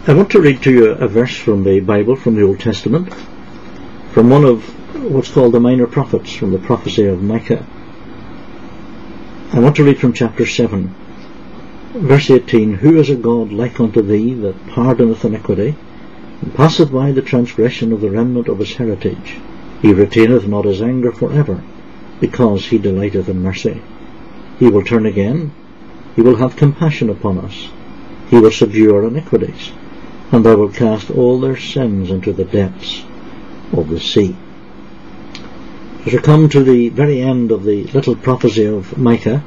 I want to read to you a verse from the Bible, from the Old Testament, from one of what's called the minor prophets, from the prophecy of Micah. I want to read from chapter 7, verse 18. Who is a God like unto thee, that pardoneth iniquity, and passeth by the transgression of the remnant of his heritage? He retaineth not his anger for ever, because he delighteth in mercy. He will turn again, he will have compassion upon us. He will subdue our iniquities, and I will cast all their sins into the depths of the sea. As we come to the very end of the little prophecy of Micah,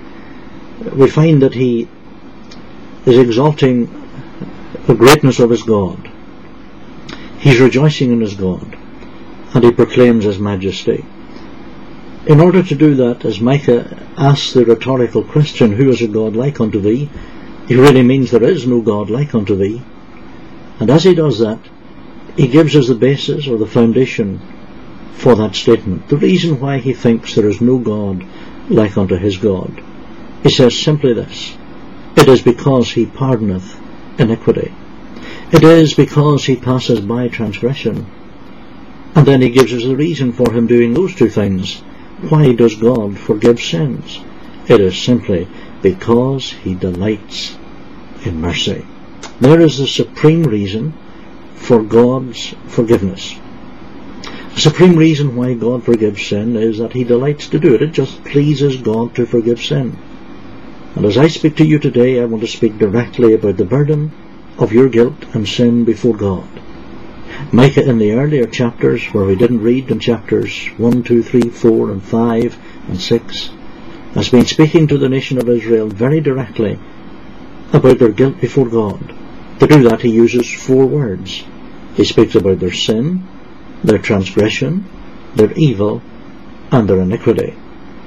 we find that he is exalting the greatness of his God. He's rejoicing in his God, and he proclaims his majesty. In order to do that, as Micah asks the rhetorical question, who is a God like unto thee? He really means there is no God like unto thee. And as he does that, he gives us the basis or the foundation for that statement, the reason why he thinks there is no God like unto his God. He says simply this: it is because he pardoneth iniquity. It is because he passes by transgression. And then he gives us the reason for him doing those two things. Why does God forgive sins? It is simply because he delights in mercy. There is the supreme reason for God's forgiveness. The supreme reason why God forgives sin is that he delights to do it. It just pleases God to forgive sin. And as I speak to you today, I want to speak directly about the burden of your guilt and sin before God. Micah, in the earlier chapters, where we didn't read, in chapters 1, 2, 3, 4 and 5 and 6, has been speaking to the nation of Israel very directly about their guilt before God. To do that, he uses 4 words. He speaks about their sin, their transgression, their evil, and their iniquity.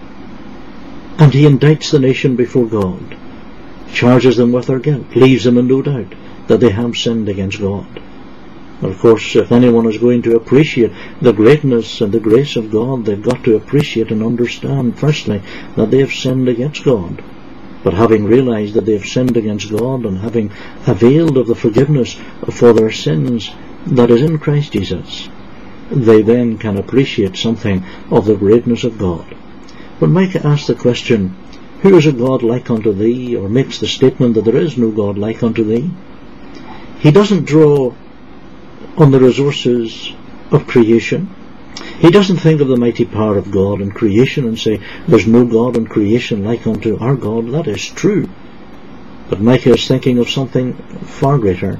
And he indicts the nation before God, charges them with their guilt, leaves them in no doubt that they have sinned against God. Of course, if anyone is going to appreciate the greatness and the grace of God, they've got to appreciate and understand, firstly, that they have sinned against God. But having realized that they have sinned against God, and having availed of the forgiveness for their sins that is in Christ Jesus, they then can appreciate something of the greatness of God. When Micah asks the question, who is a God like unto thee, or makes the statement that there is no God like unto thee, he doesn't draw on the resources of creation. He doesn't think of the mighty power of God in creation and say, there's no God in creation like unto our God. That is true. But Micah is thinking of something far greater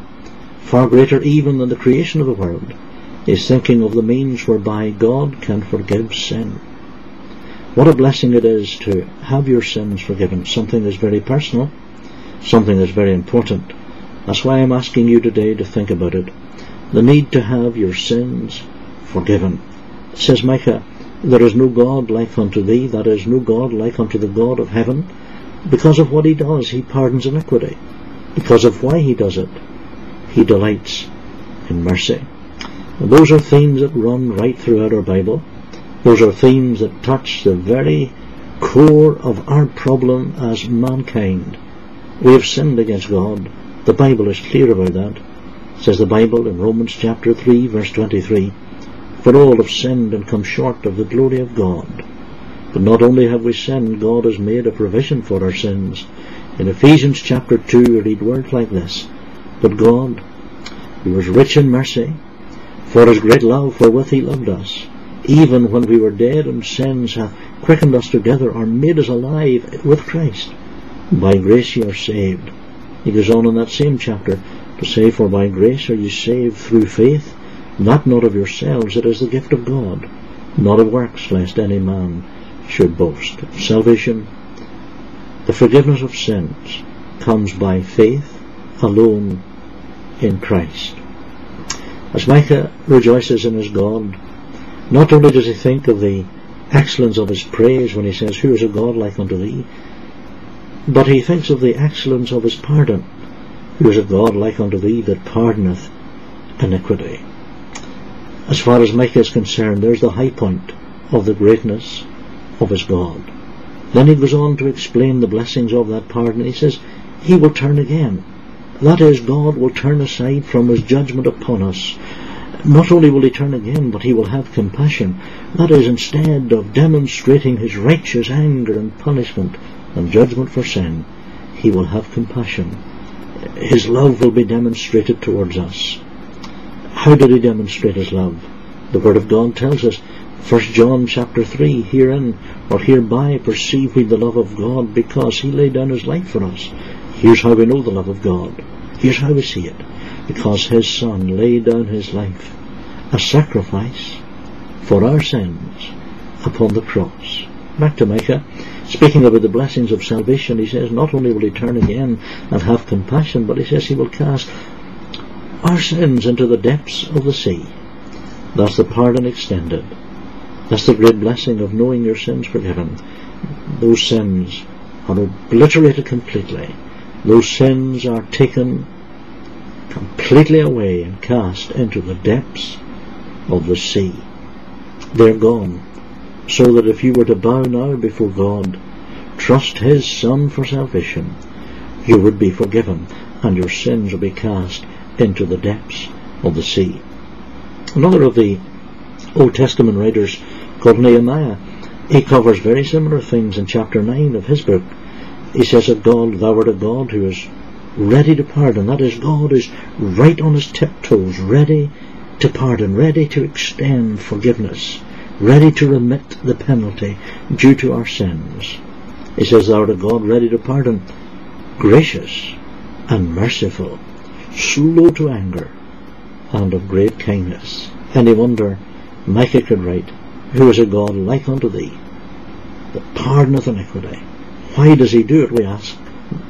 even than the creation of the world. He's thinking of the means whereby God can forgive sin. What a blessing it is to have your sins forgiven. Something that's very personal, something that's very important. That's why I'm asking you today to think about it. The need to have your sins forgiven. It says Micah, there is no God like unto thee, that is, no God like unto the God of heaven. Because of what he does, he pardons iniquity. Because of why he does it, he delights in mercy. And those are themes that run right throughout our Bible. Those are themes that touch the very core of our problem as mankind. We have sinned against God. The Bible is clear about that. Says the Bible in Romans chapter 3 verse 23, for all have sinned and come short of the glory of God. But not only have we sinned, God has made a provision for our sins. In Ephesians chapter 2 we read words like this, but God, who was rich in mercy, for his great love wherewith he loved us, even when we were dead in sins, hath quickened us together, or made us alive with Christ. By grace ye are saved. He goes on in that same chapter to say, for by grace are you saved through faith, that not of yourselves, it is the gift of God, not of works, lest any man should boast. Salvation, the forgiveness of sins, comes by faith alone in Christ. As Micah rejoices in his God, not only does he think of the excellence of his praise when he says, who is a God like unto thee, but he thinks of the excellence of his pardon. Who is a God like unto thee, that pardoneth iniquity? As far as Micah is concerned, there's the high point of the greatness of his God. Then he goes on to explain the blessings of that pardon. He says, he will turn again. That is, God will turn aside from his judgment upon us. Not only will he turn again, but he will have compassion. That is, instead of demonstrating his righteous anger and punishment and judgment for sin, he will have compassion. His love will be demonstrated towards us. How did he demonstrate his love? The Word of God tells us, 1 John chapter 3, herein or hereby perceive we the love of God, because he laid down his life for us. Here's how we know the love of God. Here's how we see it. Because his Son laid down his life, a sacrifice for our sins, upon the cross. Back to Micah, speaking about the blessings of salvation, he says not only will he turn again and have compassion, but he says he will cast our sins into the depths of the sea. That's the pardon extended. That's the great blessing of knowing your sins forgiven. Those sins are obliterated completely. Those sins are taken completely away and cast into the depths of the sea. They're gone. So that if you were to bow now before God, trust his Son for salvation, you would be forgiven, and your sins will be cast into the depths of the sea. Another of the Old Testament writers, called Nehemiah, he covers very similar things in chapter 9 of his book. He says of God, thou art a God who is ready to pardon. That is, God is right on his tiptoes, ready to pardon, ready to extend forgiveness, ready to remit the penalty due to our sins. He says, thou art a God ready to pardon, gracious and merciful, slow to anger, and of great kindness. Any wonder Micah could write, who is a God like unto thee, that pardoneth iniquity? Why does he do it, we ask?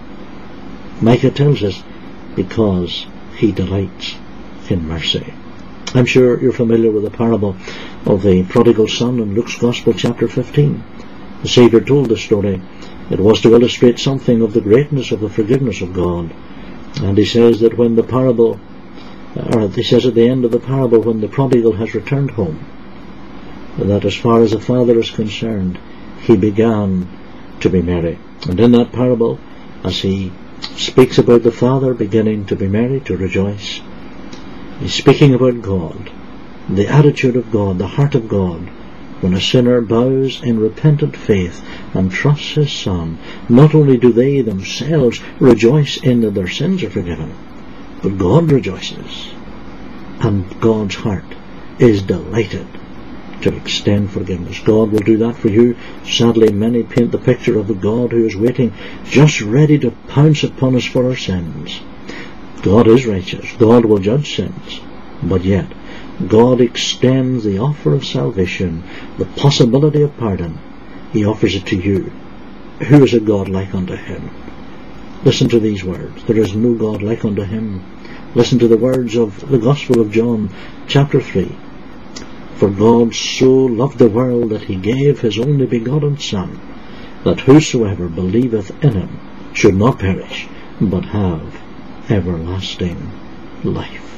Micah tells us, because he delights in mercy. I'm sure you're familiar with the parable of the prodigal son in Luke's Gospel chapter 15. The Saviour told the story. It was to illustrate something of the greatness of the forgiveness of God. And he says that when the parable, or he says at the end of the parable, when the prodigal has returned home, that as far as the father is concerned, he began to be merry. And in that parable, as he speaks about the father beginning to be merry, to rejoice, he's speaking about God, the attitude of God, the heart of God. When a sinner bows in repentant faith and trusts his Son, not only do they themselves rejoice in that their sins are forgiven, but God rejoices, and God's heart is delighted to extend forgiveness. God will do that for you. Sadly, many paint the picture of a God who is waiting, just ready to pounce upon us for our sins. God is righteous. God will judge sins. But yet, God extends the offer of salvation, the possibility of pardon. He offers it to you. Who is a God like unto him? Listen to these words. There is no God like unto him. Listen to the words of the Gospel of John, chapter 3. For God so loved the world that he gave his only begotten Son, that whosoever believeth in him should not perish, but have everlasting life.